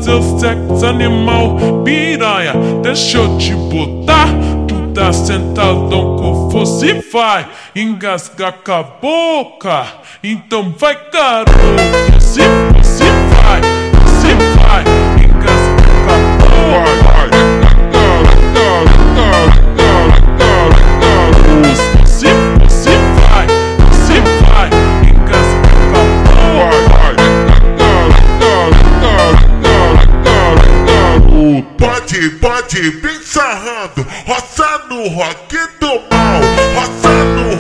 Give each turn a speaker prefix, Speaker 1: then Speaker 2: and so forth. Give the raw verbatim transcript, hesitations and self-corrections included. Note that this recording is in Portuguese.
Speaker 1: seu sexo animal. Piranha, deixa eu te botar. Tu tá sentadão com fosse vai engasgar com a boca. Então vai, garoto, se você vai, você vai engasgar com a boca. Se você vai, você vai engasgar com a boca.
Speaker 2: Pode, pode, vem sarrando, roça no rock do mal, roça no